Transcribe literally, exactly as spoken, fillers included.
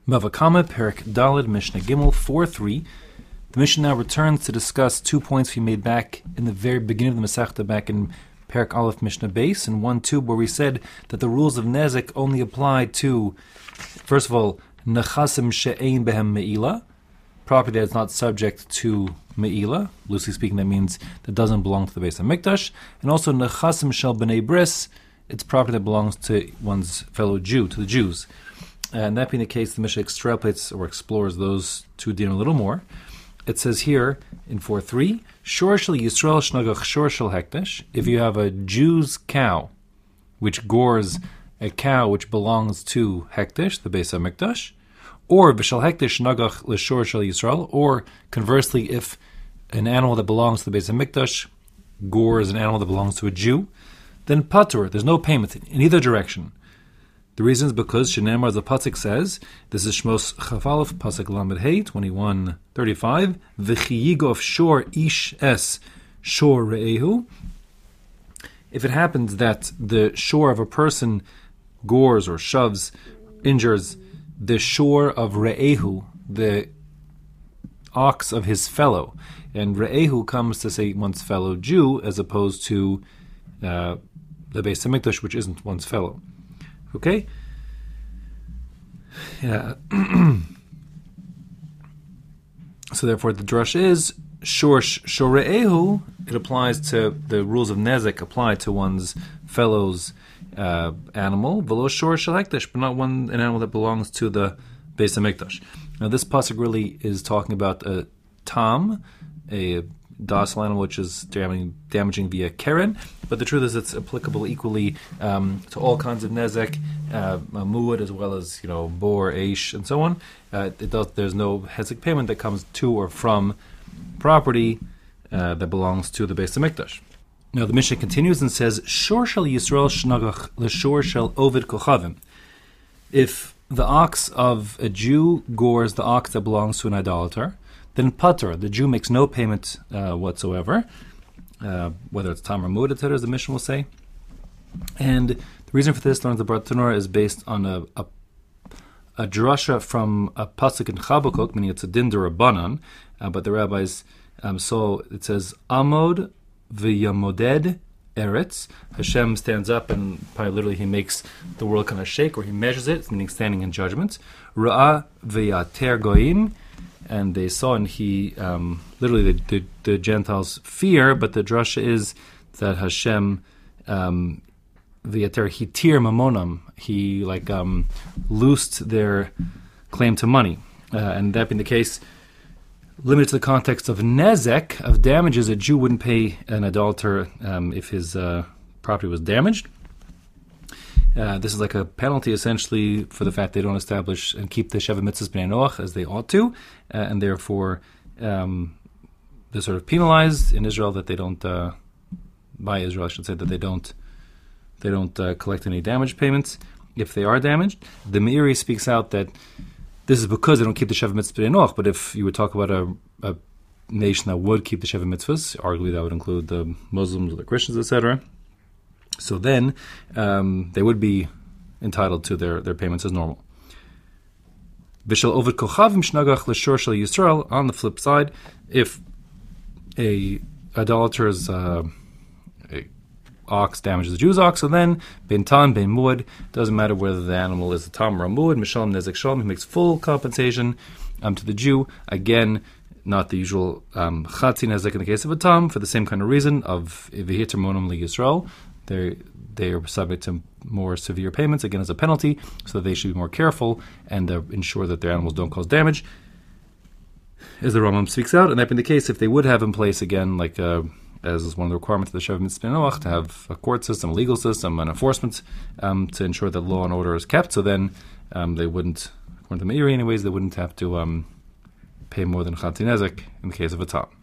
Bava Kama, Perek Daled, Mishnah Gimel four three. The Mishnah now returns to discuss two points we made back in the very beginning of the Masechta, back in Perek Aleph Mishnah Beis, and one two, where we said that the rules of Nezek only apply to, first of all, Nechasim she'ein behem me'ila, property that is not subject to me'ila. Loosely speaking, that means that doesn't belong to the Beis HaMikdash. And also Nechasim shel b'nei bris, it's property that belongs to one's fellow Jew, to the Jews. And that being the case, the Mishnah extrapolates or explores those two dinim a little more. It says here in four three, Shor shel Yisrael shnagach shor shel hekdesh. If you have a Jew's cow, which gores a cow which belongs to hekdesh, the Beis HaMikdash, or b'shel hekdesh shnagach l'shor shel Yisrael, or conversely, if an animal that belongs to the Beis HaMikdash gores an animal that belongs to a Jew, then patur, there's no payment in either direction. The reason is because Shenemar, the pasuk says, this is Shmos Chafalef, pasuk Lamed Hey, twenty-one thirty-five, V'chiyigov shor ish es shor re'ehu. If it happens that the shore of a person gores or shoves, injures the shore of re'ehu, the ox of his fellow, and re'ehu comes to say one's fellow Jew, as opposed to uh, the Beis HaMikdash, which isn't one's fellow. Okay? Yeah. So therefore the drush is shorsh shore'ehu. It applies to the rules of nezek apply to one's fellow's uh, animal. V'lo shor shel hekdesh, but not one an animal that belongs to the Beis HaMikdash. Now this pasuk really is talking about a tam, a docile animal which is damaging, damaging via keren, but the truth is it's applicable equally um, to all kinds of nezek, uh, muad, as well as, you know, bor, aish, and so on. Uh, it does. There's no hezek payment that comes to or from property uh, that belongs to the Beis HaMikdash. Now the Mishnah continues and says, Shor shel Yisrael shnagach l'shor shel ovid kochavim. If the ox of a Jew gores the ox that belongs to an idolater, then patur, the Jew makes no payment uh, whatsoever, uh, whether it's tam or mu'edater, as the Mishnah will say. And the reason for this, learns the Bartanura, is based on a, a, a drasha from a pasuk in Chabakuk, meaning it's a din d'Rabbanan, uh, but the rabbis um, saw, it says, Amod v'yamoded eretz. Hashem stands up and probably literally he makes the world kind of shake, or he measures it, meaning standing in judgment. Ra'ah v'yater goyim, and they saw, and he, um, literally the, the, the Gentiles fear, but the drasha is that Hashem, um, v'yater hitir mamonam, he like um, loosed their claim to money. Uh, and that being the case, limited to the context of nezek, of damages, a Jew wouldn't pay an idolater um, if his uh, property was damaged. Uh, this is like a penalty, essentially, for the fact they don't establish and keep the Sheva Mitzvahs B'nai Noach as they ought to, uh, and therefore um, they're sort of penalized in Israel that they don't, uh, by Israel, I should say, that they don't they don't uh, collect any damage payments if they are damaged. The Meiri speaks out that this is because they don't keep the Sheva Mitzvahs B'nai Noach, but if you would talk about a, a nation that would keep the Sheva Mitzvahs, arguably that would include the Muslims or the Christians, et cetera, so then um, they would be entitled to their, their payments as normal. V'shel ovid kochavim shnagach l'shor shel Yisrael. On the flip side, if a idolater's uh, a ox damages a Jew's ox, so then ben tan, ben muad, doesn't matter whether the animal is a tam or a muad, mishalom nezek shalom, he makes full compensation um, to the Jew. Again, not the usual um, chatzi nezek in the case of a tam, for the same kind of reason of v'hitir monam li Yisrael. They they are subject to more severe payments, again as a penalty, so that they should be more careful and uh, ensure that their animals don't cause damage, as the Rambam speaks out. And that being the case, if they would have in place, again, like uh, as is one of the requirements of the Sheva Mitzvahs B'nai Noach, to have a court system, a legal system, an enforcement um, to ensure that law and order is kept, so then um, they wouldn't, according to Meiri anyways, they wouldn't have to um, pay more than Chatzi Nezek in the case of a tam.